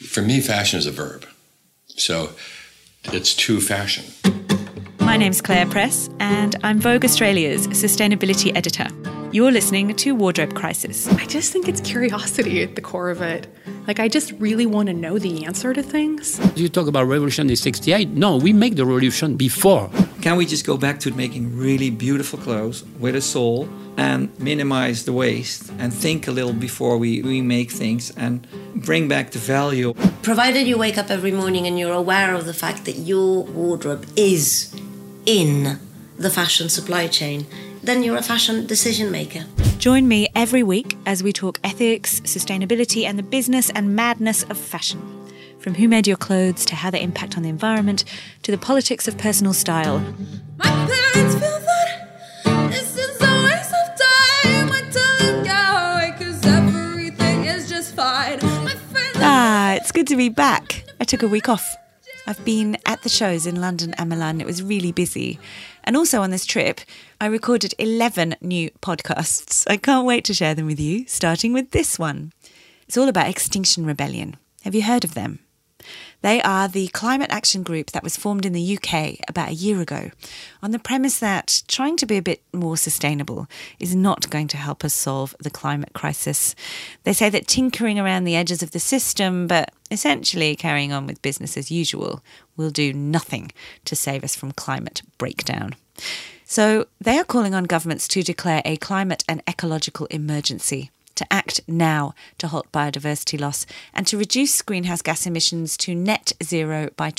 For me, fashion is a verb. So it's to fashion. My name's Claire Press, and I'm Vogue Australia's sustainability editor. You're listening to Wardrobe Crisis. I just think it's curiosity at the core of it. Like, I just really want to know the answer to things. You talk about revolution in 68. No, we make the revolution before. Can we just go back to making really beautiful clothes with a soul and minimize the waste and think a little before we make things and bring back the value? Provided you wake up every morning and you're aware of the fact that your wardrobe is in the fashion supply chain, then you're a fashion decision maker. Join me every week as we talk ethics, sustainability, and the business and madness of fashion. From who made your clothes to how they impact on the environment to the politics of personal style. My parents feel that this is a waste of time. I tell them go away 'cause everything is just fine. My friends It's good to be back. I took a week off. I've been at the shows in London and Milan. It was really busy. And also on this trip, I recorded 11 new podcasts. I can't wait to share them with you, starting with this one. It's all about Extinction Rebellion. Have you heard of them? They are the climate action group that was formed in the UK about a year ago on the premise that trying to be a bit more sustainable is not going to help us solve the climate crisis. They say that tinkering around the edges of the system, but essentially carrying on with business as usual, will do nothing to save us from climate breakdown. So they are calling on governments to declare a climate and ecological emergency, to act now to halt biodiversity loss and to reduce greenhouse gas emissions to net zero by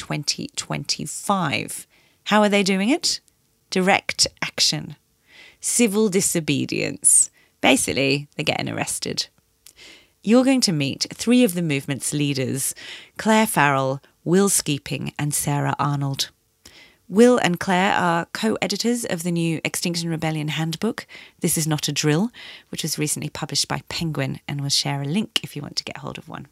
2025. How are they doing it? Direct action. Civil disobedience. Basically, they're getting arrested. You're going to meet three of the movement's leaders, Claire Farrell, Will Skeeping and Sarah Arnold. Will and Claire are co-editors of the new Extinction Rebellion handbook, This Is Not a Drill, which was recently published by Penguin, and we'll share a link if you want to get hold of one.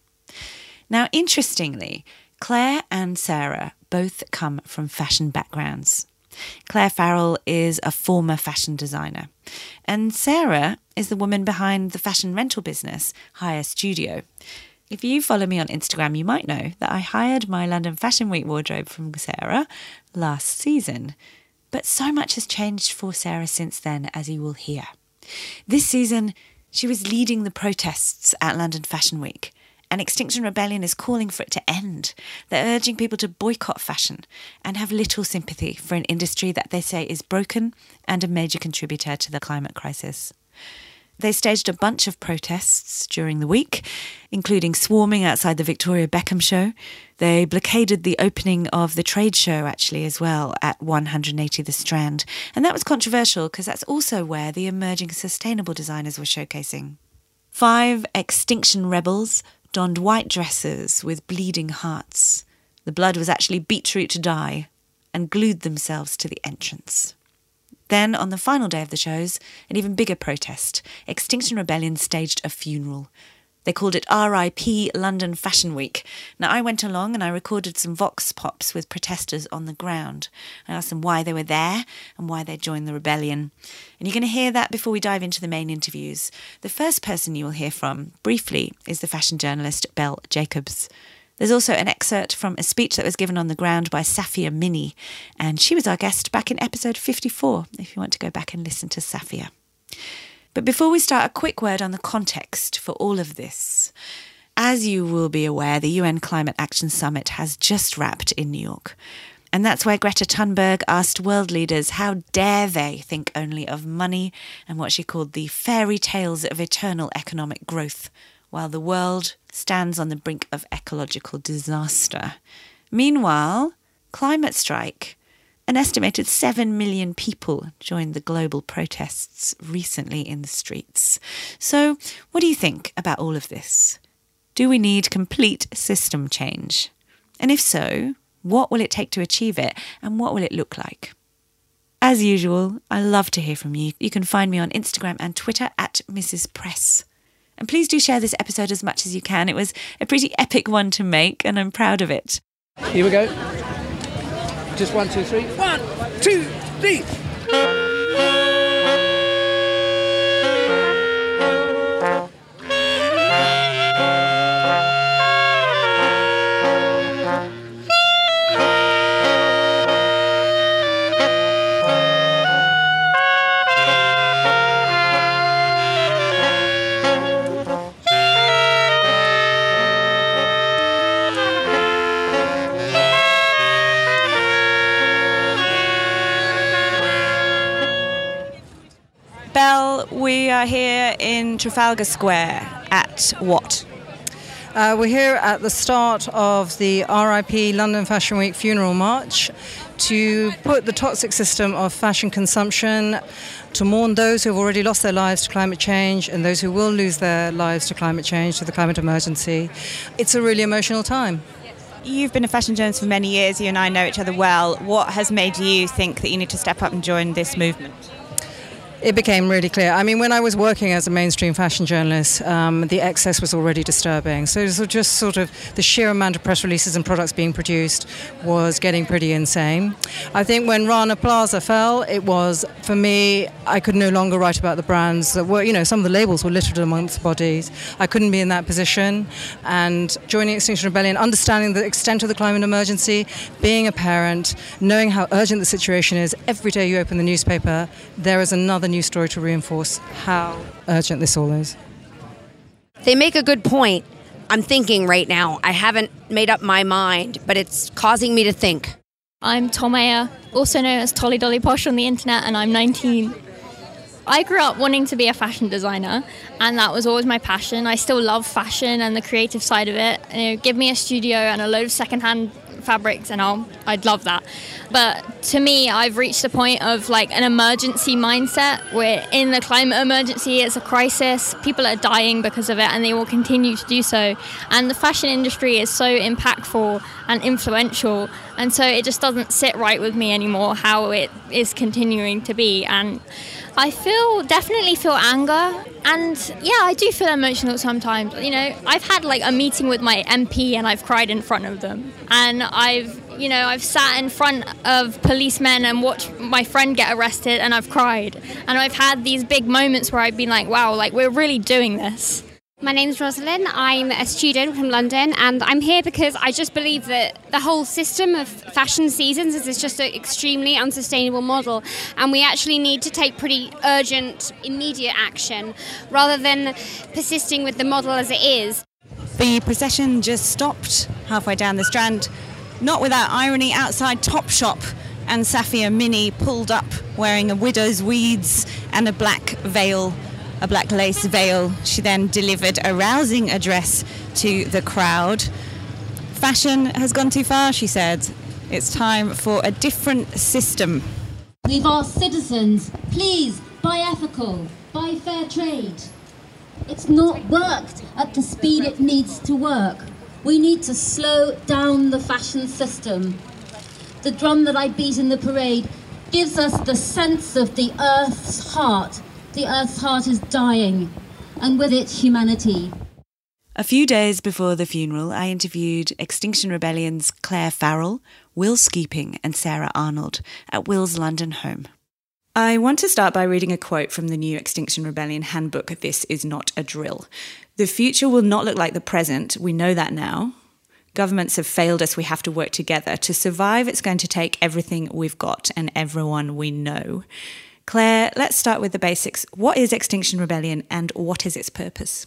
Now, interestingly, Claire and Sarah both come from fashion backgrounds. Claire Farrell is a former fashion designer, and Sarah is the woman behind the fashion rental business, Hire Studio. If you follow me on Instagram, you might know that I hired my London Fashion Week wardrobe from Sarah last season. But so much has changed for Sarah since then, as you will hear. This season, she was leading the protests at London Fashion Week, and Extinction Rebellion is calling for it to end. They're urging people to boycott fashion and have little sympathy for an industry that they say is broken and a major contributor to the climate crisis. They staged a bunch of protests during the week, including swarming outside the Victoria Beckham show. They blockaded the opening of the trade show, actually, as well, at 180 The Strand. And that was controversial because that's also where the emerging sustainable designers were showcasing. 5 extinction rebels donned white dresses with bleeding hearts. The blood was actually beetroot dye and glued themselves to the entrance. Then, on the final day of the shows, an even bigger protest, Extinction Rebellion staged a funeral. They called it RIP London Fashion Week. Now, I went along and I recorded some vox pops with protesters on the ground. I asked them why they were there and why they joined the rebellion. And you're going to hear that before we dive into the main interviews. The first person you will hear from, briefly, is the fashion journalist Belle Jacobs. There's also an excerpt from a speech that was given on the ground by Safia Minney, and she was our guest back in episode 54, if you want to go back and listen to Safia. But before we start, a quick word on the context for all of this. As you will be aware, the UN Climate Action Summit has just wrapped in New York. And that's where Greta Thunberg asked world leaders how dare they think only of money and what she called the fairy tales of eternal economic growth, while the world stands on the brink of ecological disaster. Meanwhile, climate strike. An estimated 7 million people joined the global protests recently in the streets. So, what do you think about all of this? Do we need complete system change? And if so, what will it take to achieve it, and what will it look like? As usual, I love to hear from you. You can find me on Instagram and Twitter at Mrs. Press. And please do share this episode as much as you can. It was a pretty epic one to make, and I'm proud of it. Here we go. Just 1, 2, 3. 1, 2, 3. we are here in Trafalgar Square at what? We're here at the start of the RIP London Fashion Week Funeral March to put the toxic system of fashion consumption, to mourn those who have already lost their lives to climate change and those who will lose their lives to climate change, to the climate emergency. It's a really emotional time. You've been a fashion journalist for many years. You and I know each other well. What has made you think that you need to step up and join this movement? It became really clear. I mean, when I was working as a mainstream fashion journalist, the excess was already disturbing. So it was just sort of the sheer amount of press releases and products being produced was getting pretty insane. I think when Rana Plaza fell, it was, for me, I could no longer write about the brands that were, some of the labels were littered amongst bodies. I couldn't be in that position. And joining Extinction Rebellion, understanding the extent of the climate emergency, being a parent, knowing how urgent the situation is, every day you open the newspaper, there is another news story to reinforce how urgent this all is. They make a good point. I'm thinking right now. I haven't made up my mind, but it's causing me to think. I'm Tomaya, also known as Tolly Dolly Posh on the internet, and I'm 19. I grew up wanting to be a fashion designer, and that was always my passion. I still love fashion and the creative side of it. Give me a studio and a load of secondhand fabrics and I'd love that. But to me, I've reached a point of like an emergency mindset where in the climate emergency, it's a crisis. People are dying because of it and they will continue to do so. And the fashion industry is so impactful and influential. And so it just doesn't sit right with me anymore how it is continuing to be. And I definitely feel anger, and yeah, I do feel emotional sometimes. I've had like a meeting with my MP and I've cried in front of them, and I've sat in front of policemen and watched my friend get arrested and I've cried, and I've had these big moments where I've been like, wow, like we're really doing this. My name's Rosalind. I'm a student from London, and I'm here because I just believe that the whole system of fashion seasons is just an extremely unsustainable model, and we actually need to take pretty urgent, immediate action rather than persisting with the model as it is. The procession just stopped halfway down the Strand, not without irony. Outside Topshop, and Safia Mini pulled up wearing a widow's weeds and a black veil. A black lace veil. She then delivered a rousing address to the crowd. Fashion has gone too far, she said. It's time for a different system. We've asked citizens, please buy ethical, buy fair trade. It's not worked at the speed it needs to work. We need to slow down the fashion system. The drum that I beat in the parade gives us the sense of the Earth's heart. The Earth's heart is dying, and with it, humanity. A few days before the funeral, I interviewed Extinction Rebellion's Claire Farrell, Will Skeeping and Sarah Arnold at Will's London home. I want to start by reading a quote from the new Extinction Rebellion handbook, This Is Not a Drill. The future will not look like the present, we know that now. Governments have failed us, we have to work together. To survive, it's going to take everything we've got and everyone we know. Claire, let's start with the basics. What is Extinction Rebellion and what is its purpose?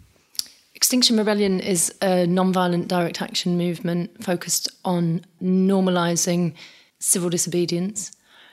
Extinction Rebellion is a non-violent direct action movement focused on normalising civil disobedience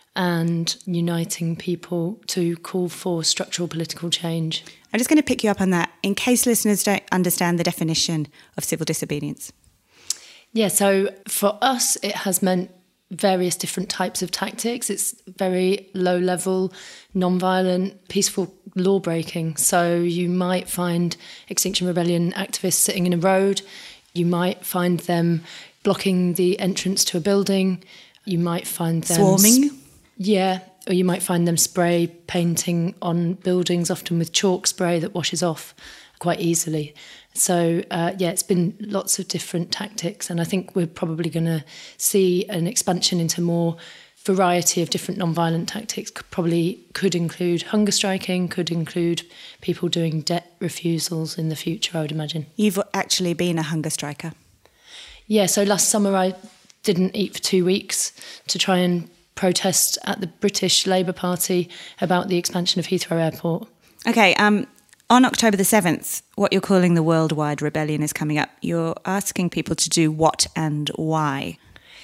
and uniting people to call for structural political change. I'm just going to pick you up on that in case listeners don't understand the definition of civil disobedience. Yeah, so for us, it has meant various different types of tactics. It's very low level, non-violent, peaceful law breaking. So you might find Extinction Rebellion activists sitting in a road. You might find them blocking the entrance to a building. You might find them swarming. Yeah, or you might find them spray painting on buildings, often with chalk spray that washes off quite easily. So, it's been lots of different tactics, and I think we're probably going to see an expansion into more variety of different non-violent tactics. Could include hunger striking, could include people doing debt refusals in the future, I would imagine. You've actually been a hunger striker. Yeah, so last summer I didn't eat for 2 weeks to try and protest at the British Labour Party about the expansion of Heathrow Airport. Okay, on October the 7th, what you're calling the Worldwide Rebellion is coming up. You're asking people to do what and why?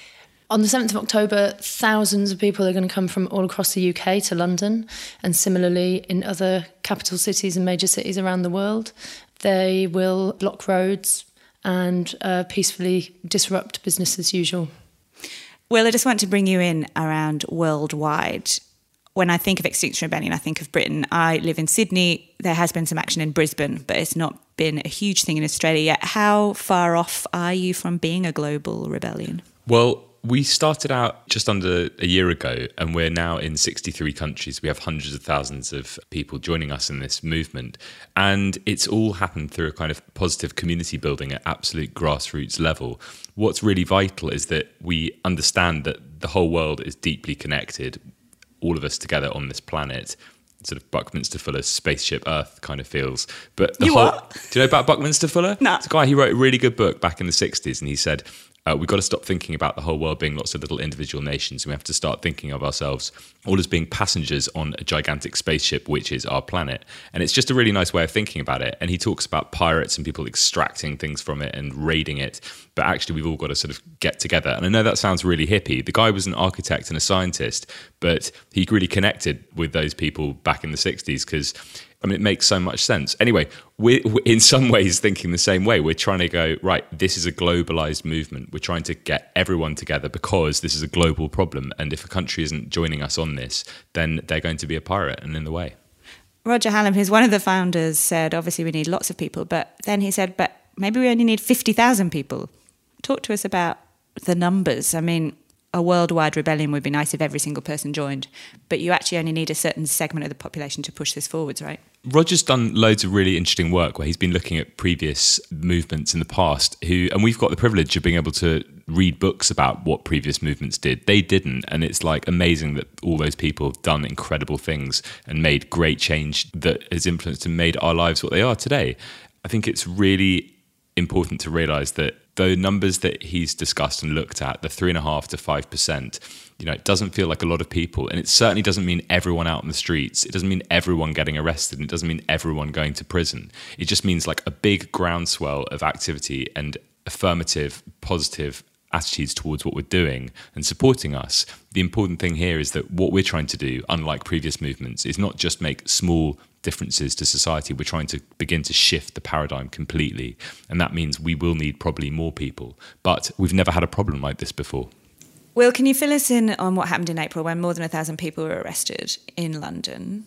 On the 7th of October, thousands of people are going to come from all across the UK to London, and similarly in other capital cities and major cities around the world. They will block roads and peacefully disrupt business as usual. Well, I just want to bring you in around worldwide. When I think of Extinction Rebellion, I think of Britain. I live in Sydney. There has been some action in Brisbane, but it's not been a huge thing in Australia yet. How far off are you from being a global rebellion? Well, we started out just under a year ago, and we're now in 63 countries. We have hundreds of thousands of people joining us in this movement. And it's all happened through a kind of positive community building at absolute grassroots level. What's really vital is that we understand that the whole world is deeply connected, all of us together on this planet. Sort of Buckminster Fuller's Spaceship Earth kind of feels. But do you know about Buckminster Fuller? No. It's a guy, he wrote a really good book back in the 60s, and he said, we've got to stop thinking about the whole world being lots of little individual nations. We have to start thinking of ourselves all as being passengers on a gigantic spaceship, which is our planet. And it's just a really nice way of thinking about it. And he talks about pirates and people extracting things from it and raiding it. But actually, we've all got to sort of get together. And I know that sounds really hippie. The guy was an architect and a scientist, but he really connected with those people back in the 60s because, I mean, it makes so much sense. Anyway, we're in some ways thinking the same way. We're trying to go, right, this is a globalized movement. We're trying to get everyone together because this is a global problem. And if a country isn't joining us on this, then they're going to be a pirate and in the way. Roger Hallam, who's one of the founders, said, obviously we need lots of people. But then he said, but maybe we only need 50,000 people. Talk to us about the numbers. I mean, a worldwide rebellion would be nice if every single person joined, but you actually only need a certain segment of the population to push this forwards, right? Roger's done loads of really interesting work where he's been looking at previous movements in the past and we've got the privilege of being able to read books about what previous movements did. They didn't, and it's like amazing that all those people have done incredible things and made great change that has influenced and made our lives what they are today. I think it's really important to realise that the numbers that he's discussed and looked at, the 3.5% to 5%, it doesn't feel like a lot of people. And it certainly doesn't mean everyone out in the streets. It doesn't mean everyone getting arrested. And it doesn't mean everyone going to prison. It just means like a big groundswell of activity and affirmative, positive attitudes towards what we're doing and supporting us. The important thing here is that what we're trying to do, unlike previous movements, is not just make small differences to society. We're trying to begin to shift the paradigm completely. And that means we will need probably more people. But we've never had a problem like this before. Will, can you fill us in on what happened in April when more than 1,000 people were arrested in London?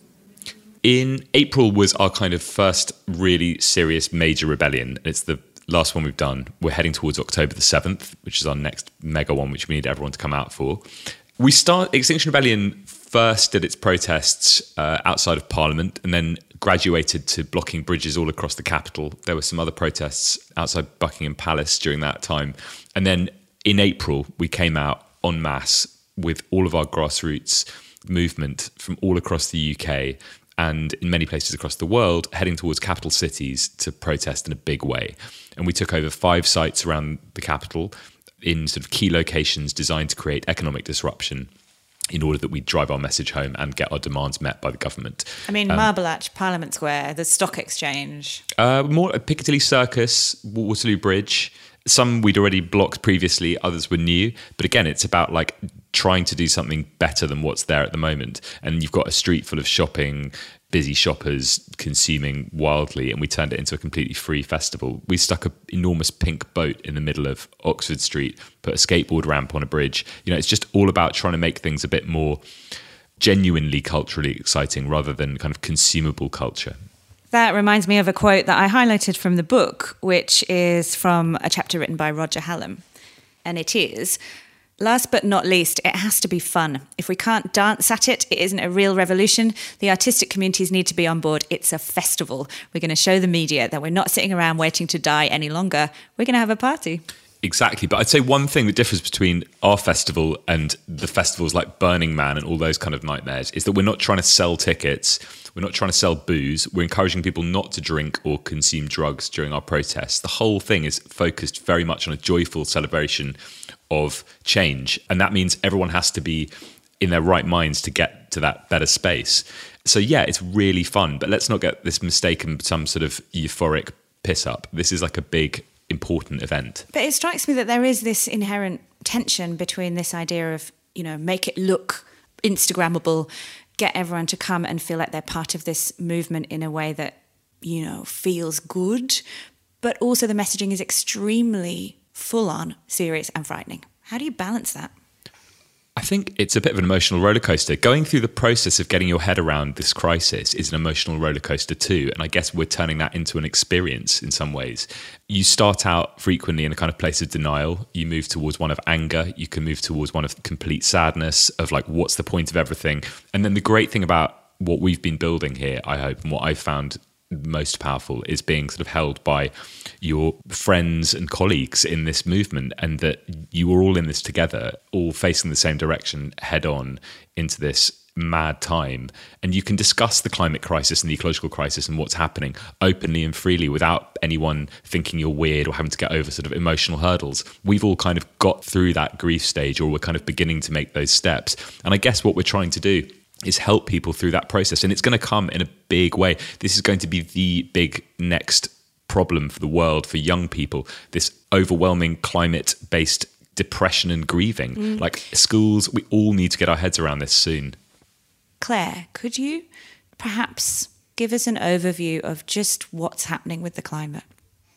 In April was our kind of first really serious major rebellion. It's the last one we've done. We're heading towards October the 7th, which is our next mega one, which we need everyone to come out for. Extinction Rebellion first did its protests outside of Parliament and then graduated to blocking bridges all across the capital. There were some other protests outside Buckingham Palace during that time. And then in April, we came out en masse with all of our grassroots movement from all across the UK and in many places across the world, heading towards capital cities to protest in a big way. And we took over 5 sites around the capital in sort of key locations designed to create economic disruption in order that we drive our message home and get our demands met by the government. I mean, Marble Arch, Parliament Square, the Stock Exchange. More Piccadilly Circus, Waterloo Bridge. Some we'd already blocked previously, others were new. But again, it's about like trying to do something better than what's there at the moment. And you've got a street full of shopping, busy shoppers consuming wildly, and we turned it into a completely free festival. We stuck an enormous pink boat in the middle of Oxford Street, put a skateboard ramp on a bridge. It's just all about trying to make things a bit more genuinely culturally exciting rather than kind of consumable culture. That reminds me of a quote that I highlighted from the book, which is from a chapter written by Roger Hallam. And it is, last but not least, it has to be fun. If we can't dance at it, it isn't a real revolution. The artistic communities need to be on board. It's a festival. We're going to show the media that we're not sitting around waiting to die any longer. We're going to have a party. Exactly. But I'd say one thing that differs between our festival and the festivals like Burning Man and all those kind of nightmares is that we're not trying to sell tickets. We're not trying to sell booze. We're encouraging people not to drink or consume drugs during our protests. The whole thing is focused very much on a joyful celebration of change. And that means everyone has to be in their right minds to get to that better space. So yeah, it's really fun. But let's not get this mistaken some sort of euphoric piss up. This is like a big important event. But it strikes me that there is this inherent tension between this idea of, make it look Instagrammable, get everyone to come and feel like they're part of this movement in a way that, feels good, but also the messaging is extremely full on, serious and frightening. How do you balance that? I think it's a bit of an emotional roller coaster. Going through the process of getting your head around this crisis is an emotional roller coaster too. And I guess we're turning that into an experience in some ways. You start out frequently in a kind of place of denial. You move towards one of anger. You can move towards one of complete sadness, of like, what's the point of everything? And then the great thing about what we've been building here, I hope, and what I've found most powerful is being sort of held by your friends and colleagues in this movement, and that you are all in this together, all facing the same direction head on into this mad time. And you can discuss the climate crisis and the ecological crisis and what's happening openly and freely without anyone thinking you're weird or having to get over sort of emotional hurdles. We've all kind of got through that grief stage, or we're kind of beginning to make those steps. And I guess what we're trying to do is help people through that process. And it's going to come in a big way. This is going to be the big next problem for the world, for young people, this overwhelming climate-based depression and grieving. Like schools, we all need to get our heads around this soon. Claire, could you perhaps give us an overview of just what's happening with the climate?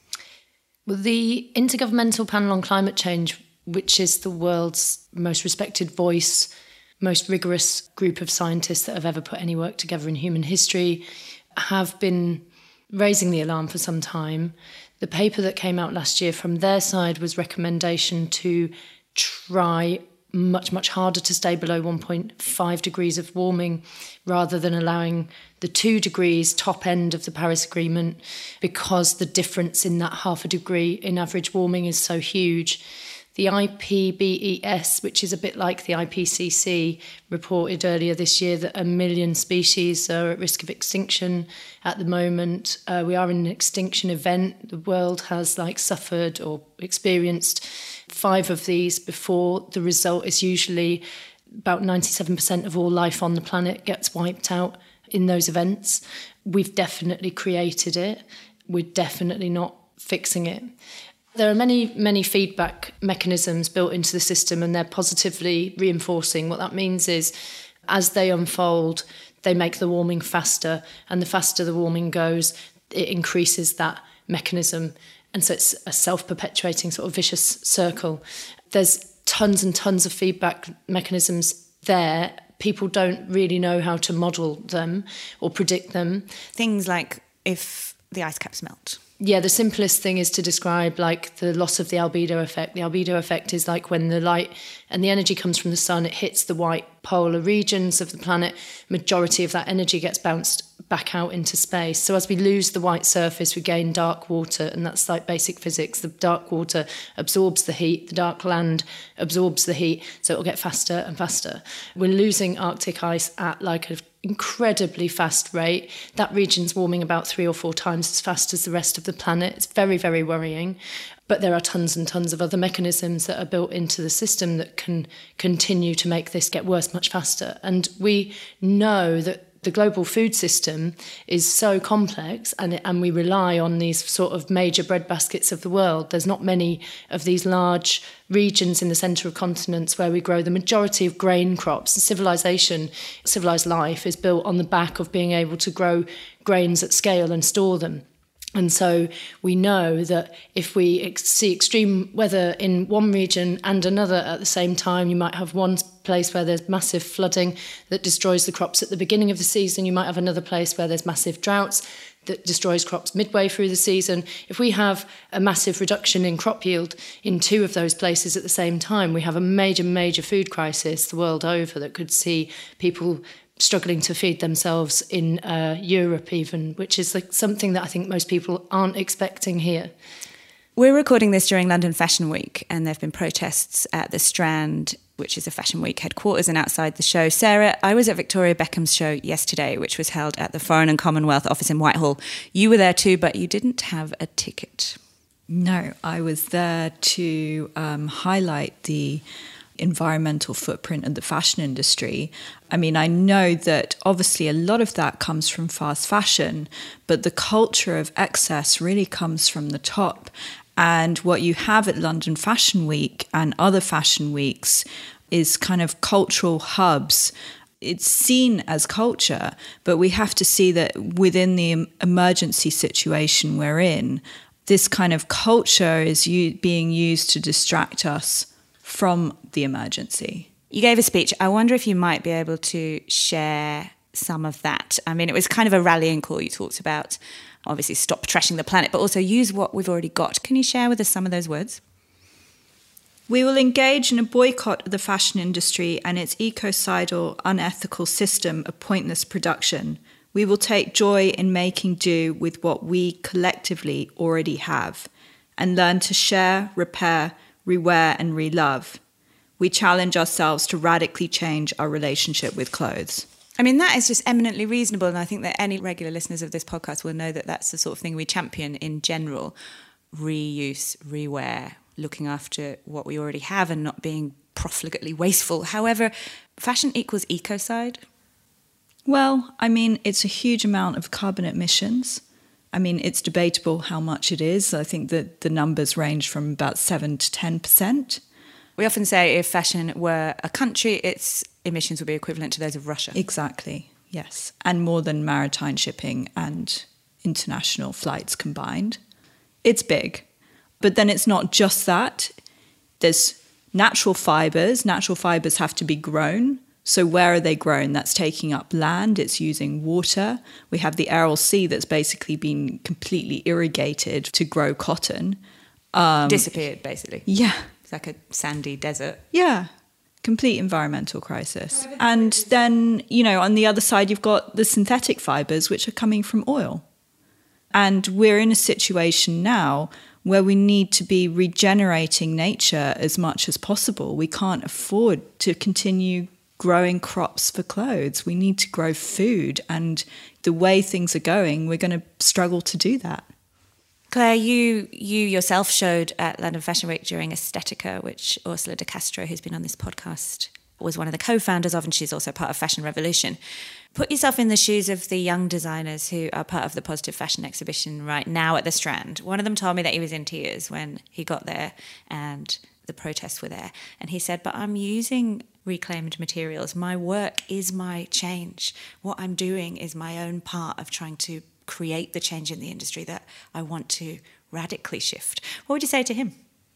Well, the Intergovernmental Panel on Climate Change, which is the world's most respected voice, most rigorous group of scientists that have ever put any work together in human history, have been raising the alarm for some time. The paper that came out last year from their side was recommendation to try much, much harder to stay below 1.5 degrees of warming, rather than allowing the 2 degrees top end of the Paris Agreement, because the difference in that half a degree in average warming is so huge. The IPBES, which is a bit like the IPCC, reported earlier this year that 1 million species are at risk of extinction at the moment. We are in an extinction event. The world has suffered or experienced 5 of these before. The result is usually about 97% of all life on the planet gets wiped out in those events. We've definitely created it. We're definitely not fixing it. There are many, many feedback mechanisms built into the system, and they're positively reinforcing. What that means is, as they unfold, they make the warming faster, and the faster the warming goes, it increases that mechanism. And so it's a self-perpetuating sort of vicious circle. There's tons and tons of feedback mechanisms there. People don't really know how to model them or predict them. Things like if the ice caps melt. Yeah, the simplest thing is to describe the loss of the albedo effect. The albedo effect is when the light and the energy comes from the sun, it hits the white polar regions of the planet. Majority of that energy gets bounced back out into space. So as we lose the white surface, we gain dark water, and that's basic physics. The dark water absorbs the heat, the dark land absorbs the heat, so it'll get faster and faster. We're losing Arctic ice at an incredibly fast rate. That region's warming about 3 or 4 times as fast as the rest of the planet. It's very, very worrying. But there are tons and tons of other mechanisms that are built into the system that can continue to make this get worse much faster. And we know that the global food system is so complex, and we rely on these sort of major breadbaskets of the world. There's not many of these large regions in the centre of continents where we grow the majority of grain crops. Civilized life is built on the back of being able to grow grains at scale and store them. And so we know that if we see extreme weather in one region and another at the same time, you might have one place where there's massive flooding that destroys the crops at the beginning of the season. You might have another place where there's massive droughts that destroys crops midway through the season. If we have a massive reduction in crop yield in 2 of those places at the same time, we have a major, major food crisis the world over that could see people struggling to feed themselves in Europe even, which is something that I think most people aren't expecting here. We're recording this during London Fashion Week, and there have been protests at the Strand, which is a Fashion Week headquarters, and outside the show. Sarah, I was at Victoria Beckham's show yesterday, which was held at the Foreign and Commonwealth office in Whitehall. You were there too, but you didn't have a ticket. No, I was there to highlight the environmental footprint of the fashion industry. I mean, I know that obviously a lot of that comes from fast fashion, but the culture of excess really comes from the top. And what you have at London Fashion Week and other fashion weeks is kind of cultural hubs. It's seen as culture, but we have to see that within the emergency situation we're in, this kind of culture is being used to distract us from the emergency. You gave a speech. I wonder if you might be able to share some of that. I mean, it was kind of a rallying call. You talked about, obviously, stop trashing the planet, but also use what we've already got. Can you share with us some of those words? We will engage in a boycott of the fashion industry and its ecocidal, unethical system of pointless production. We will take joy in making do with what we collectively already have and learn to share, repair, rewear and relove. We challenge ourselves to radically change our relationship with clothes. I mean, that is just eminently reasonable, and I think that any regular listeners of this podcast will know that that's the sort of thing we champion in general. Reuse, rewear, looking after what we already have and not being profligately wasteful. However, fashion equals ecocide. Well, I mean, it's a huge amount of carbon emissions. I mean, it's debatable how much it is. I think that the numbers range from about 7 to 10%. We often say if fashion were a country, its emissions would be equivalent to those of Russia. Exactly, yes. And more than maritime shipping and international flights combined. It's big. But then it's not just that. There's natural fibres. Natural fibres have to be grown. So where are they grown? That's taking up land. It's using water. We have the Aral Sea that's basically been completely irrigated to grow cotton. Disappeared, basically. Yeah. It's like a sandy desert. Yeah. Complete environmental crisis. And then, you know, on the other side, you've got the synthetic fibres, which are coming from oil. And we're in a situation now where we need to be regenerating nature as much as possible. We can't afford to continue growing crops for clothes. We need to grow food. And the way things are going, we're going to struggle to do that. Claire, you yourself showed at London Fashion Week during Aesthetica, which Ursula de Castro, who's been on this podcast, was one of the co-founders of, and she's also part of Fashion Revolution. Put yourself in the shoes of the young designers who are part of the Positive Fashion exhibition right now at the Strand. One of them told me that he was in tears when he got there and the protests were there. And he said, but I'm using reclaimed materials. My work is my change. What I'm doing is my own part of trying to create the change in the industry that I want to radically shift. What would you say to him?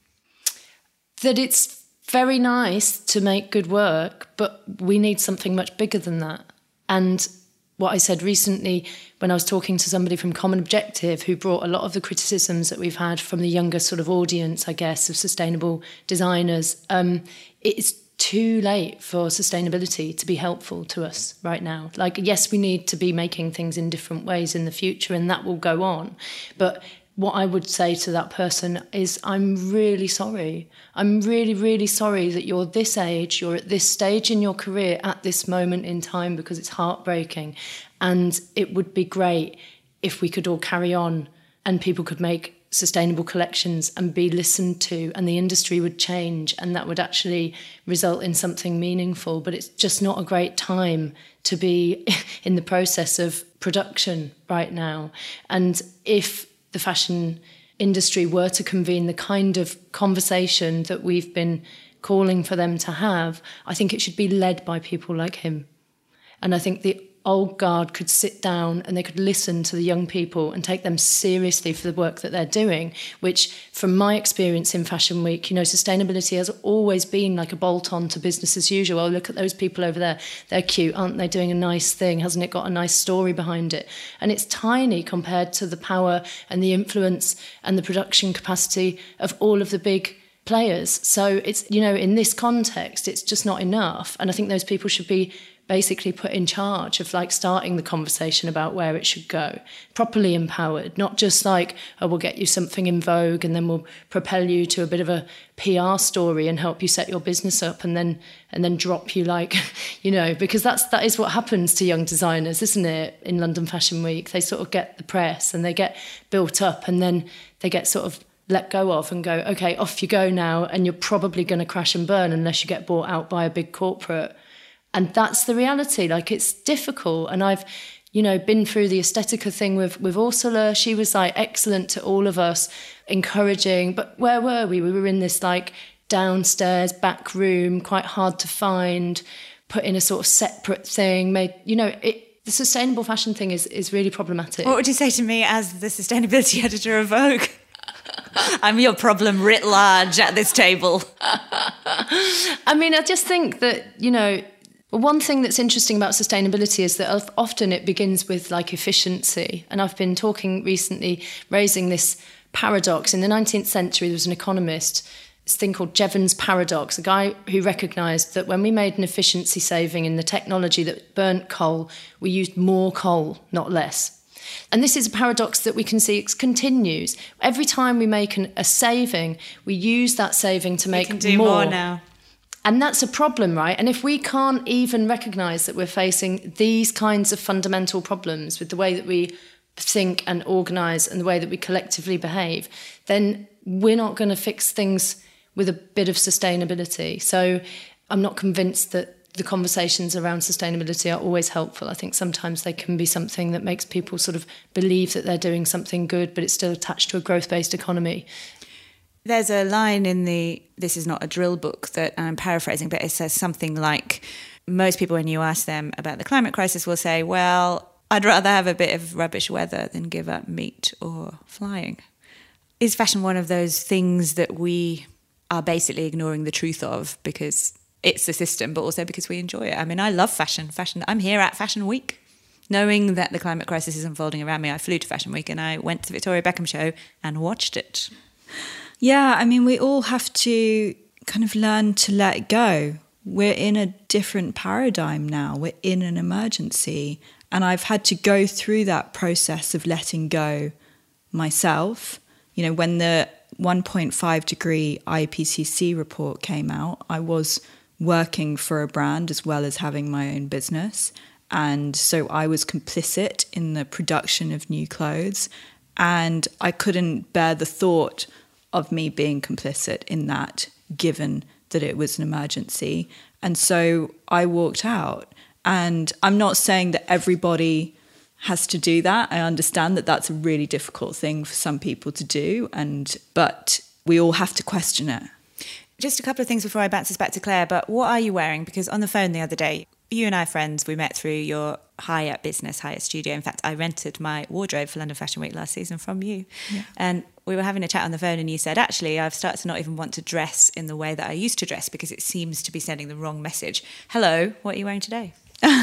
That it's very nice to make good work, but we need something much bigger than that. And what I said recently when I was talking to somebody from Common Objective who brought a lot of the criticisms that we've had from the younger sort of audience, I guess, of sustainable designers, it's too late for sustainability to be helpful to us right now. Like, yes, we need to be making things in different ways in the future, and that will go on. But what I would say to that person is, I'm really sorry. I'm really, really sorry that you're this age, you're at this stage in your career at this moment in time, because it's heartbreaking. And it would be great if we could all carry on and people could make sustainable collections and be listened to, and the industry would change, and that would actually result in something meaningful. But it's just not a great time to be in the process of production right now. And if the fashion industry were to convene the kind of conversation that we've been calling for them to have, I think it should be led by people like him. And I think the old guard could sit down and they could listen to the young people and take them seriously for the work that they're doing, which from my experience in Fashion Week, you know, sustainability has always been like a bolt-on to business as usual. Oh, look at those people over there. They're cute, aren't they, doing a nice thing? Hasn't it got a nice story behind it? And it's tiny compared to the power and the influence and the production capacity of all of the big players. So it's, you know, in this context, it's just not enough. And I think those people should be basically put in charge of like starting the conversation about where it should go, properly empowered, not just like, oh, we'll get you something in Vogue and then we'll propel you to a bit of a PR story and help you set your business up and then drop you like, you know, because that is what happens to young designers, isn't it? In London Fashion Week, they sort of get the press and they get built up and then they get sort of let go of and go, okay, off you go now, and you're probably going to crash and burn unless you get bought out by a big corporate. And that's the reality. Like, it's difficult. And I've been through the Estetica thing with Ursula. She was like excellent to all of us, encouraging. But where were we? We were in this like downstairs back room, quite hard to find, put in a sort of separate thing. The sustainable fashion thing is really problematic. What would you say to me as the sustainability editor of Vogue? I'm your problem writ large at this table. I mean, I just think that, one thing that's interesting about sustainability is that often it begins with like efficiency. And I've been talking recently, raising this paradox. In the 19th century, there was an economist, this thing called Jevons paradox, a guy who recognised that when we made an efficiency saving in the technology that burnt coal, we used more coal, not less. And this is a paradox that we can see continues. Every time we make a saving, we use that saving to make we can do more now. And that's a problem, right? And if we can't even recognise that we're facing these kinds of fundamental problems with the way that we think and organise and the way that we collectively behave, then we're not going to fix things with a bit of sustainability. So I'm not convinced that the conversations around sustainability are always helpful. I think sometimes they can be something that makes people sort of believe that they're doing something good, but it's still attached to a growth-based economy. There's a line in this is not a drill book that I'm paraphrasing, but it says something like, most people when you ask them about the climate crisis will say, well, I'd rather have a bit of rubbish weather than give up meat or flying. Is fashion one of those things that we are basically ignoring the truth of because it's the system, but also because we enjoy it? I mean, I love fashion. I'm here at Fashion Week. Knowing that the climate crisis is unfolding around me, I flew to Fashion Week and I went to the Victoria Beckham show and watched it. Yeah, I mean, we all have to kind of learn to let go. We're in a different paradigm now. We're in an emergency. And I've had to go through that process of letting go myself. When the 1.5 degree IPCC report came out, I was working for a brand as well as having my own business. And so I was complicit in the production of new clothes. And I couldn't bear the thought of me being complicit in that, given that it was an emergency. And so I walked out. And I'm not saying that everybody has to do that. I understand that that's a really difficult thing for some people to do, but we all have to question it. Just a couple of things before I bounce this back to Claire, but what are you wearing? Because on the phone the other day, you and I are friends. We met through your Hyatt business, Hyatt Studio. In fact, I rented my wardrobe for London Fashion Week last season from you. Yeah. And we were having a chat on the phone and you said, actually, I've started to not even want to dress in the way that I used to dress because it seems to be sending the wrong message. Hello, what are you wearing today?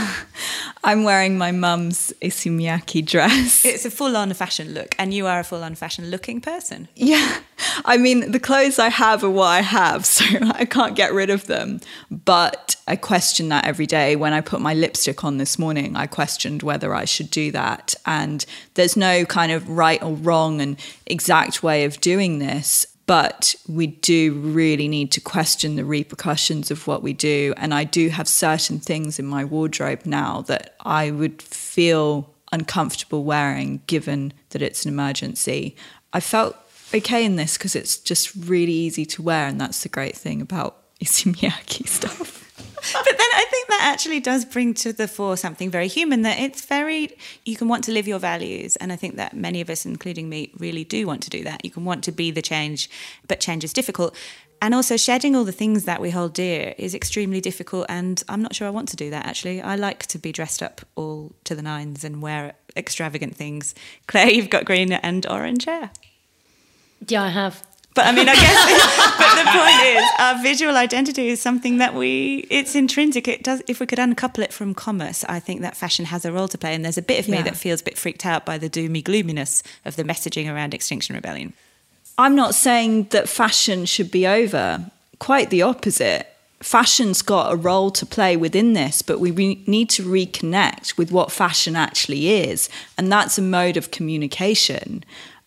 I'm wearing my mum's Issey Miyake dress. It's a full-on fashion look, and you are a full-on fashion-looking person. Yeah. I mean, the clothes I have are what I have, so I can't get rid of them. But I question that every day. When I put my lipstick on this morning, I questioned whether I should do that. And there's no kind of right or wrong and exact way of doing this. But we do really need to question the repercussions of what we do. And I do have certain things in my wardrobe now that I would feel uncomfortable wearing, given that it's an emergency. I felt okay in this because it's just really easy to wear. And that's the great thing about Issey Miyake stuff. But then I think that actually does bring to the fore something very human, that it's you can want to live your values. And I think that many of us, including me, really do want to do that. You can want to be the change, but change is difficult. And also shedding all the things that we hold dear is extremely difficult. And I'm not sure I want to do that, actually. I like to be dressed up all to the nines and wear extravagant things. Claire, you've got green and orange hair. Yeah, I have. But I mean, I guess but the point is, our visual identity is something that it's intrinsic. It does. If we could uncouple it from commerce, I think that fashion has a role to play. And there's a bit of me that feels a bit freaked out by the doomy gloominess of the messaging around Extinction Rebellion. I'm not saying that fashion should be over. Quite the opposite. Fashion's got a role to play within this, but we need to reconnect with what fashion actually is. And that's a mode of communication.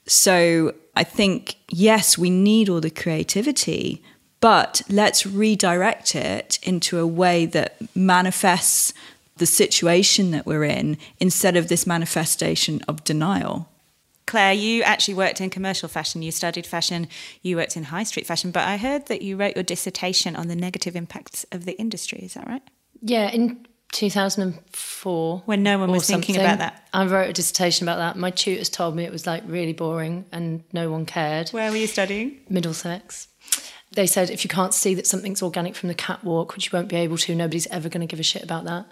So I think, yes, we need all the creativity, but let's redirect it into a way that manifests the situation that we're in instead of this manifestation of denial. Claire, you actually worked in commercial fashion. You studied fashion. You worked in high street fashion. But I heard that you wrote your dissertation on the negative impacts of the industry. Is that right? Yeah, in 2004. When no one was thinking about that. I wrote a dissertation about that. My tutors told me it was like really boring and no one cared. Where were you studying? Middlesex. They said if you can't see that something's organic from the catwalk, which you won't be able to, nobody's ever going to give a shit about that.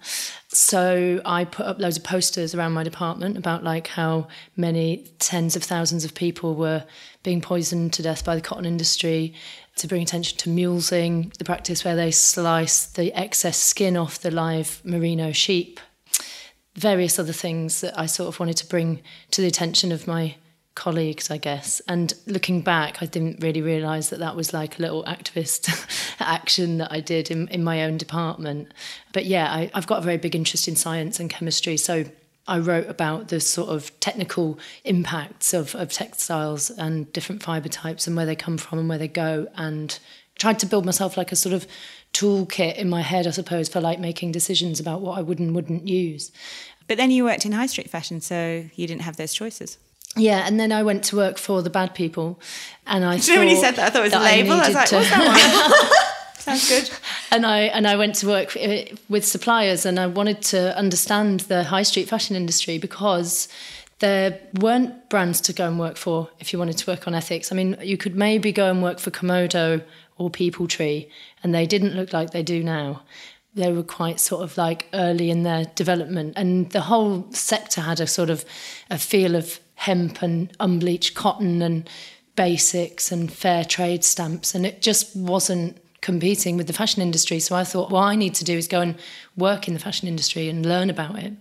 So I put up loads of posters around my department about like how many tens of thousands of people were being poisoned to death by the cotton industry, to bring attention to mulesing, the practice where they slice the excess skin off the live merino sheep. Various other things that I sort of wanted to bring to the attention of my colleagues, I guess. And looking back, I didn't really realise that was like a little activist action that I did in my own department. But yeah, I've got a very big interest in science and chemistry, so I wrote about the sort of technical impacts of textiles and different fibre types and where they come from and where they go, and tried to build myself like a sort of toolkit in my head, I suppose, for like making decisions about what I would and wouldn't use. But then you worked in high street fashion, so you didn't have those choices. Yeah, and then I went to work for the Bad People, and I thought... When you said that, I thought it was a label. I was like, what's that one? Sounds good. And I went to work with suppliers, and I wanted to understand the high street fashion industry because there weren't brands to go and work for if you wanted to work on ethics. I mean, you could maybe go and work for Komodo or People Tree, and they didn't look like they do now. They were quite sort of like early in their development, and the whole sector had a sort of a feel of hemp and unbleached cotton and basics and fair trade stamps, and it just wasn't competing with the fashion industry. So I thought, what I need to do is go and work in the fashion industry and learn about it.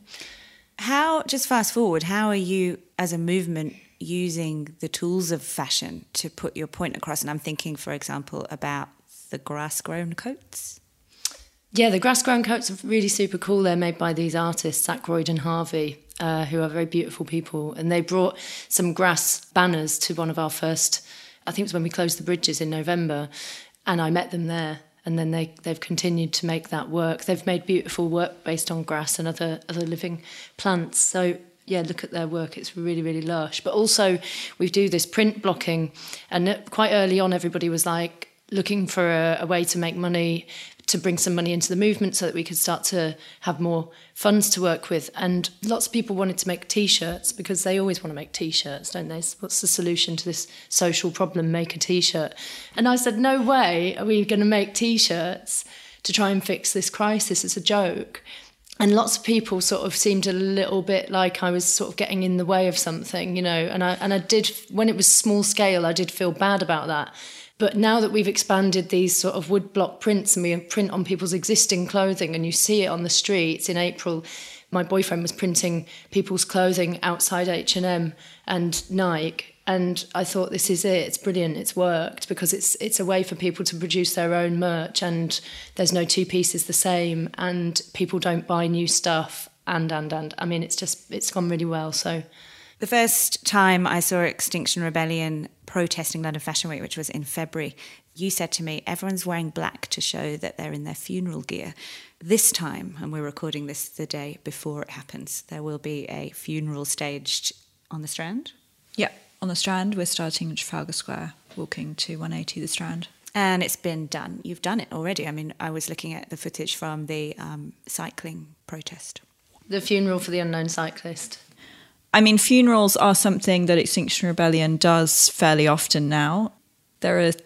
How, just fast forward, how are you as a movement using the tools of fashion to put your point across? And I'm thinking, for example, about the grass-grown coats. Yeah, the grass-grown coats are really super cool. They're made by these artists, Ackroyd and Harvey, who are very beautiful people. And they brought some grass banners to one of our first, I think it was when we closed the bridges in November, and I met them there. And then they've continued to make that work. They've made beautiful work based on grass and other living plants. So yeah, look at their work. It's really, really lush. But also we do this print blocking, and quite early on everybody was like looking for a way to make money, to bring some money into the movement so that we could start to have more funds to work with. And lots of people wanted to make T-shirts because they always want to make T-shirts, don't they? What's the solution to this social problem? Make a T-shirt. And I said, no way are we going to make T-shirts to try and fix this crisis. It's a joke. And lots of people sort of seemed a little bit like I was sort of getting in the way of something, you know. And I did, when it was small scale, I did feel bad about that. But now that we've expanded these sort of woodblock prints and we print on people's existing clothing and you see it on the streets, in April, my boyfriend was printing people's clothing outside H&M and Nike. And I thought, this is it. It's brilliant. It's worked because it's a way for people to produce their own merch, and there's no two pieces the same, and people don't buy new stuff. And I mean, it's gone really well. So the first time I saw Extinction Rebellion protesting London Fashion Week, which was in February, you said to me, everyone's wearing black to show that they're in their funeral gear. This time, and we're recording this the day before it happens, there will be a funeral staged on the Strand? Yeah, on the Strand. We're starting in Trafalgar Square, walking to 180 the Strand. And it's been done. You've done it already. I mean, I was looking at the footage from the cycling protest. The funeral for the unknown cyclist. I mean, funerals are something that Extinction Rebellion does fairly often now. There are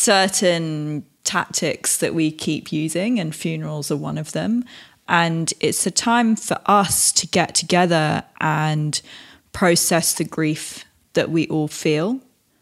certain tactics that we keep using, and funerals are one of them. And it's a time for us to get together and process the grief that we all feel.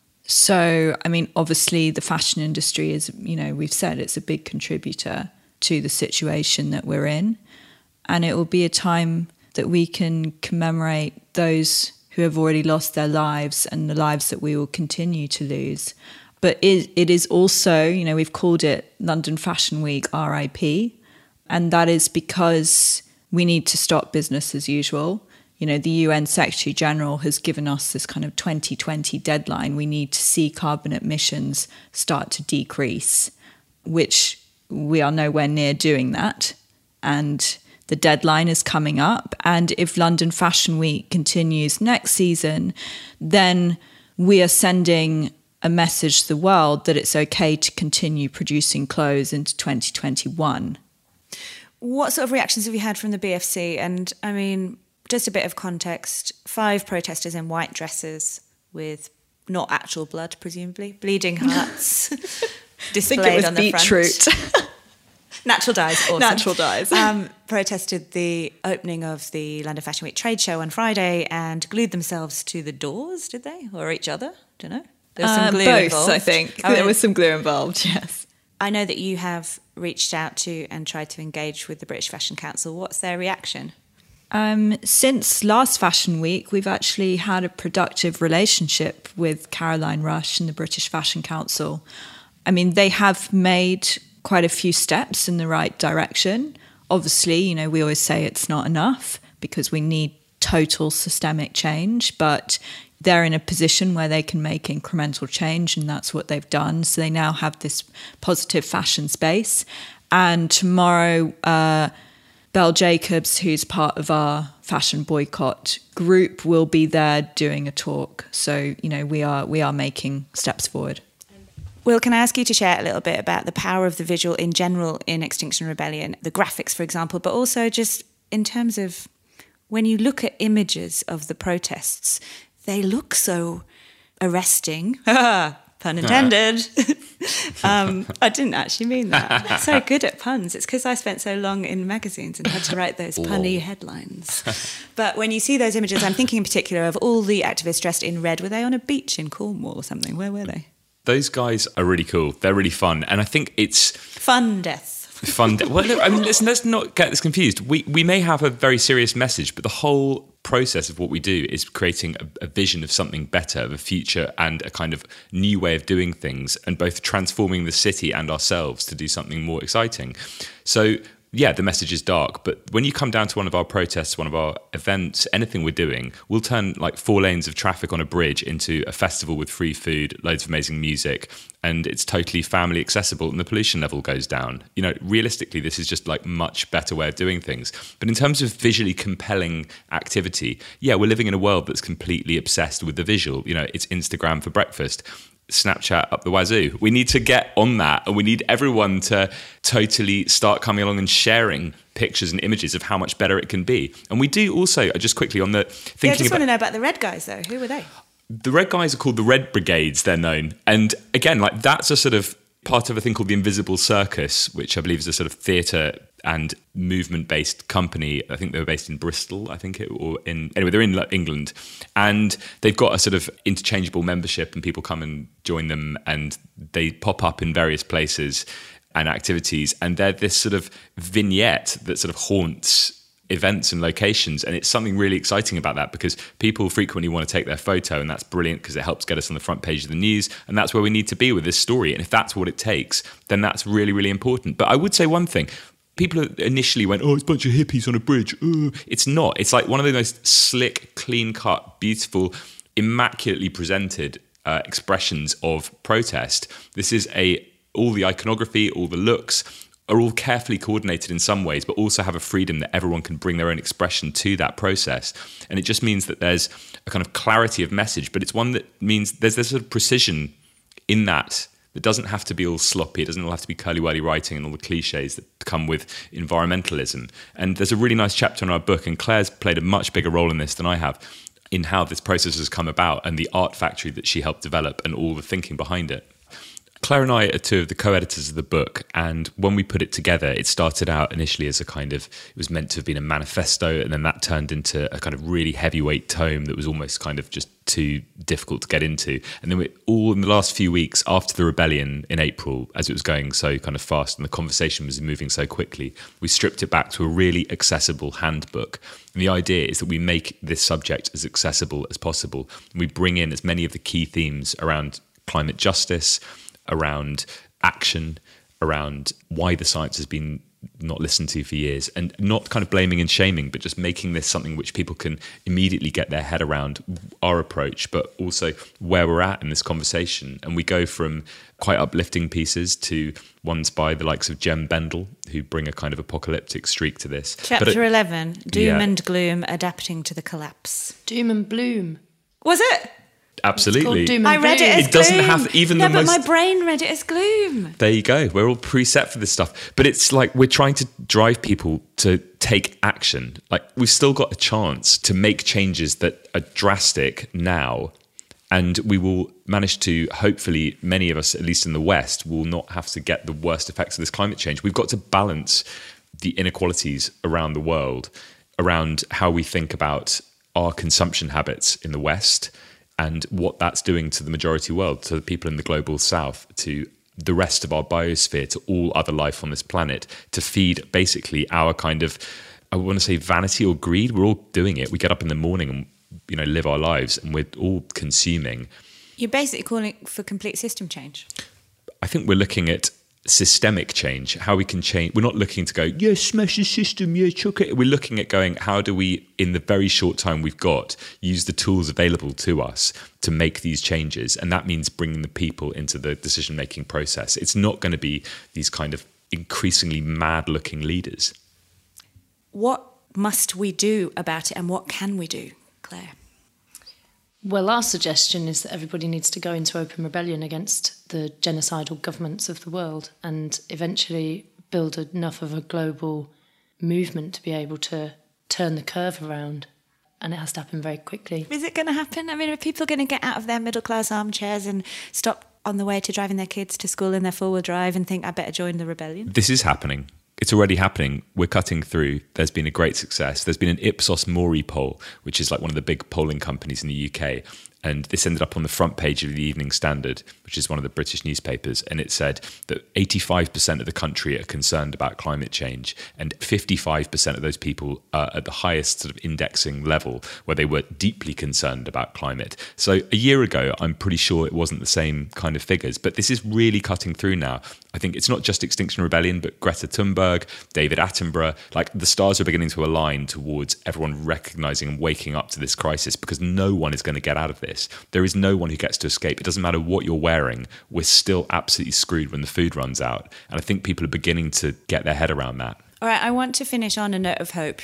So, I mean, obviously the fashion industry is, you know, we've said it's a big contributor to the situation that we're in. And it will be a time that we can commemorate those who have already lost their lives and the lives that we will continue to lose. But it is also, you know, we've called it London Fashion Week RIP, and that is because we need to stop business as usual. You know, the UN Secretary General has given us this kind of 2020 deadline. We need to see carbon emissions start to decrease, which we are nowhere near doing that. And the deadline is coming up. And if London Fashion Week continues next season, then we are sending a message to the world that it's okay to continue producing clothes into 2021. What sort of reactions have you had from the BFC? And I mean, just a bit of context, 5 protesters in white dresses with not actual blood, presumably, bleeding hearts displayed on the beetroot. front. Natural dyes, awesome. Natural dyes. Protested the opening of the London Fashion Week trade show on Friday and glued themselves to the doors, did they? Or each other? Don't know. There was some glue both, involved. I think. There was some glue involved, yes. I know that you have reached out to and tried to engage with the British Fashion Council. What's their reaction? Since last Fashion Week, we've actually had a productive relationship with Caroline Rush and the British Fashion Council. I mean, they have made quite a few steps in the right direction. Obviously, you know, we always say it's not enough because we need total systemic change, but they're in a position where they can make incremental change, and that's what they've done. So they now have this positive fashion space. And tomorrow, Belle Jacobs, who's part of our fashion boycott group, will be there doing a talk. So, you know, we are making steps forward. Will, can I ask you to share a little bit about the power of the visual in general in Extinction Rebellion, the graphics, for example, but also just in terms of when you look at images of the protests, they look so arresting. Pun intended. I didn't actually mean that. I'm so good at puns. It's because I spent so long in magazines and had to write those punny headlines. But when you see those images, I'm thinking in particular of all the activists dressed in red. Were they on a beach in Cornwall or something? Where were they? Those guys are really cool. They're really fun. And I think it's... Fun death. Well, look, I mean, let's not get this confused. We may have a very serious message, but the whole process of what we do is creating a vision of something better, of a future and a kind of new way of doing things, and both transforming the city and ourselves to do something more exciting. So, yeah, the message is dark, but when you come down to one of our protests, one of our events, anything we're doing, we'll turn like 4 lanes of traffic on a bridge into a festival with free food, loads of amazing music, and it's totally family accessible and the pollution level goes down. You know, realistically, this is just like much better way of doing things. But in terms of visually compelling activity, yeah, we're living in a world that's completely obsessed with the visual. You know, it's Instagram for breakfast. Snapchat up the wazoo. We need to get on that, and we need everyone to totally start coming along and sharing pictures and images of how much better it can be. And we do also, just quickly on the thinking I just want to know about the red guys though. Who were they? The red guys are called the Red Brigades, they're known. And again, like that's a sort of part of a thing called the Invisible Circus, which I believe is a sort of theatre and movement-based company. I think they were based in Bristol, anyway, they're in England. And they've got a sort of interchangeable membership, and people come and join them, and they pop up in various places and activities. And they're this sort of vignette that sort of haunts events and locations, and it's something really exciting about that because people frequently want to take their photo, and that's brilliant because it helps get us on the front page of the news, and that's where we need to be with this story. And if that's what it takes, then that's really, really important. But I would say one thing. People initially went, oh, it's a bunch of hippies on a bridge. It's not. It's like one of the most slick, clean-cut, beautiful, immaculately presented expressions of protest. This is all the iconography, all the looks are all carefully coordinated in some ways, but also have a freedom that everyone can bring their own expression to that process. And it just means that there's a kind of clarity of message, but it's one that means there's this sort of precision in that doesn't have to be all sloppy. It doesn't all have to be curly-whirly writing and all the cliches that come with environmentalism. And there's a really nice chapter in our book, and Claire's played a much bigger role in this than I have, in how this process has come about and the art factory that she helped develop and all the thinking behind it. Claire and I are 2 of the co-editors of the book, and when we put it together, it started out initially as it was meant to have been a manifesto, and then that turned into a kind of really heavyweight tome that was almost kind of just too difficult to get into. And then all in the last few weeks after the rebellion in April, as it was going so kind of fast and the conversation was moving so quickly, we stripped it back to a really accessible handbook. And the idea is that we make this subject as accessible as possible. And we bring in as many of the key themes around climate justice, around action, around why the science has been not listened to for years, and not kind of blaming and shaming, but just making this something which people can immediately get their head around our approach, but also where we're at in this conversation. And we go from quite uplifting pieces to ones by the likes of Jem Bendel, who bring a kind of apocalyptic streak to this. Chapter 11, Doom and Gloom adapting to the collapse. Doom and Bloom. Was it? Absolutely. I read it as It doesn't gloom. have even no, the but most... my brain read it as gloom. There you go. We're all preset for this stuff. But it's like we're trying to drive people to take action. Like we've still got a chance to make changes that are drastic now. And we will manage to, hopefully, many of us, at least in the West, will not have to get the worst effects of this climate change. We've got to balance the inequalities around the world, around how we think about our consumption habits in the West and what that's doing to the majority world, to the people in the global South, to the rest of our biosphere, to all other life on this planet, to feed basically our kind of, I want to say vanity or greed. We're all doing it. We get up in the morning and live our lives, and we're all consuming. You're basically calling for complete system change. I think we're looking at systemic change, how we can change. We're not looking to go, yeah, smash the system, yeah, chuck it. We're looking at going, how do we, in the very short time we've got, use the tools available to us to make these changes? And that means bringing the people into the decision-making process. It's not going to be these kind of increasingly mad-looking leaders. What must we do about it, and what can we do, Claire? Well, our suggestion is that everybody needs to go into open rebellion against the genocidal governments of the world and eventually build enough of a global movement to be able to turn the curve around. And it has to happen very quickly. Is it going to happen? I mean, are people going to get out of their middle-class armchairs and stop on the way to driving their kids to school in their four-wheel drive and think, I better join the rebellion? This is happening. It's already happening. We're cutting through. There's been a great success. There's been an Ipsos Mori poll, which is like one of the big polling companies in the UK. And this ended up on the front page of the Evening Standard, which is one of the British newspapers. And it said that 85% of the country are concerned about climate change. And 55% of those people are at the highest sort of indexing level where they were deeply concerned about climate. So a year ago, I'm pretty sure it wasn't the same kind of figures. But this is really cutting through now. I think it's not just Extinction Rebellion, but Greta Thunberg, David Attenborough. Like the stars are beginning to align towards everyone recognizing and waking up to this crisis, because no one is going to get out of this. There is no one who gets to escape. It doesn't matter what you're wearing. We're still absolutely screwed when the food runs out. And I think people are beginning to get their head around that. All right, I want to finish on a note of hope.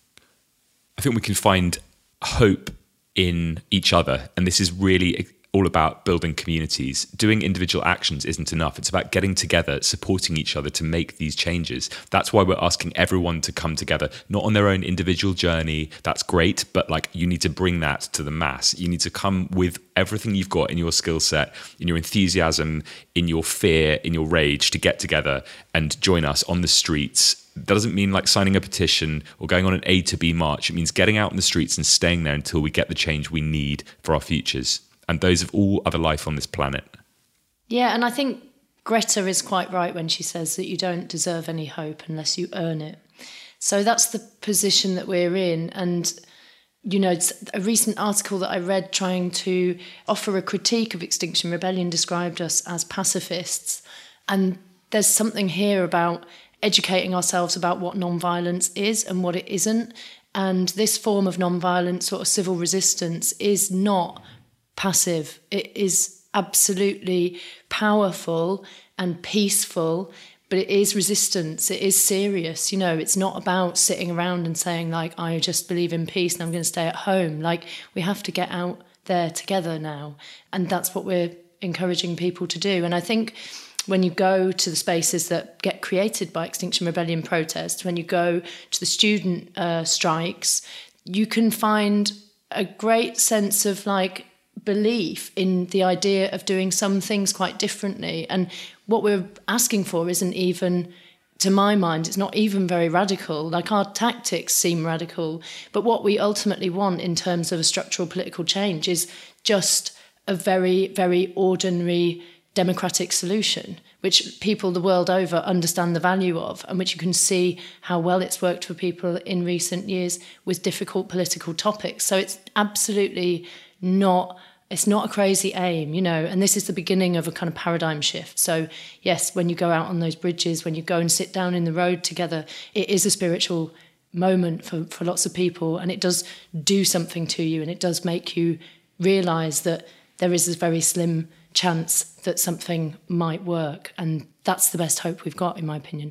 I think we can find hope in each other. And this is really all about building communities. Doing individual actions isn't enough. It's about getting together, supporting each other to make these changes. That's why we're asking everyone to come together, not on their own individual journey. That's great, but like you need to bring that to the mass. You need to come with everything you've got in your skill set, in your enthusiasm, in your fear, in your rage, to get together and join us on the streets. That doesn't mean like signing a petition or going on an A to B march. It means getting out in the streets and staying there until we get the change we need for our futures and those of all other life on this planet. Yeah, and I think Greta is quite right when she says that you don't deserve any hope unless you earn it. So that's the position that we're in. And, you know, it's a recent article that I read trying to offer a critique of Extinction Rebellion described us as pacifists. And there's something here about educating ourselves about what non-violence is and what it isn't. And this form of non-violence, sort of civil resistance, is not passive. It is absolutely powerful and peaceful, but it is resistance. It is serious. You know, it's not about sitting around and saying, like, I just believe in peace and I'm going to stay at home. Like, we have to get out there together now. And that's what we're encouraging people to do. And I think when you go to the spaces that get created by Extinction Rebellion protests, when you go to the student strikes, you can find a great sense of, like, belief in the idea of doing some things quite differently. And what we're asking for isn't even, to my mind, it's not even very radical. Like, our tactics seem radical, but what we ultimately want in terms of a structural political change is just a very, very ordinary democratic solution, which people the world over understand the value of, and which you can see how well it's worked for people in recent years with difficult political topics. So it's absolutely not, it's not a crazy aim, you know, and this is the beginning of a kind of paradigm shift. So yes, when you go out on those bridges, when you go and sit down in the road together, it is a spiritual moment for lots of people, and it does do something to you, and it does make you realise that there is a very slim chance that something might work, and that's the best hope we've got, in my opinion.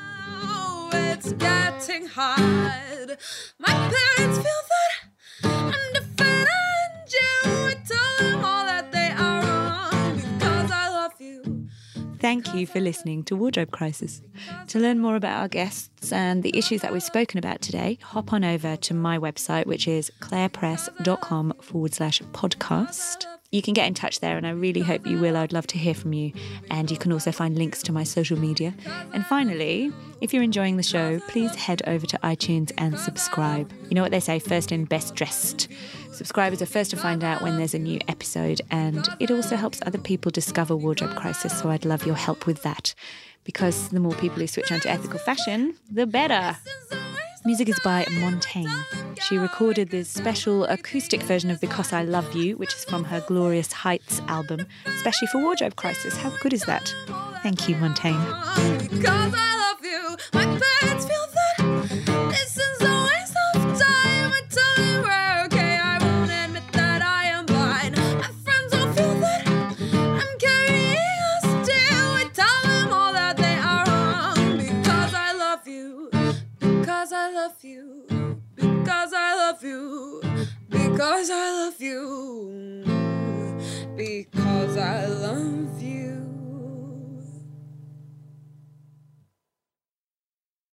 Oh, it's getting hard. My parents feel that I'm different, and you tell them all Thank you for listening to Wardrobe Crisis. To learn more about our guests and the issues that we've spoken about today, hop on over to my website, which is clairepress.com/podcast. You can get in touch there, and I really hope you will. I'd love to hear from you. And you can also find links to my social media. And finally, if you're enjoying the show, please head over to iTunes and subscribe. You know what they say, first in, best dressed. Subscribers are first to find out when there's a new episode, and it also helps other people discover Wardrobe Crisis, so I'd love your help with that. Because the more people who switch on to ethical fashion, the better. Music is by Montaigne. She recorded this special acoustic version of Because I Love You, which is from her Glorious Heights album, especially for Wardrobe Crisis. How good is that? Thank you, Montaigne. Because I love you, my parents feel that this is a waste of time. I tell them we're okay, I won't admit that I am blind. My friends all feel that I'm carrying a still. I tell them all that they are wrong. Because I love you, because I love you, because I love you, because I love you, because